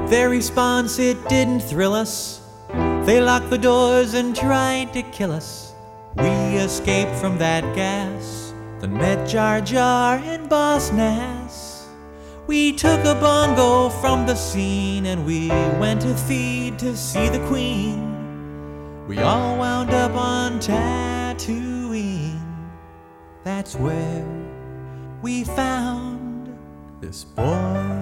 Their response, it didn't thrill us. They locked the doors and tried to kill us. We escaped from that gas, then met Jar Jar and Boss Nass. We took a bongo from the scene and we went to Theed to see the Queen. We all wound up on Tatooine. That's where we found this boy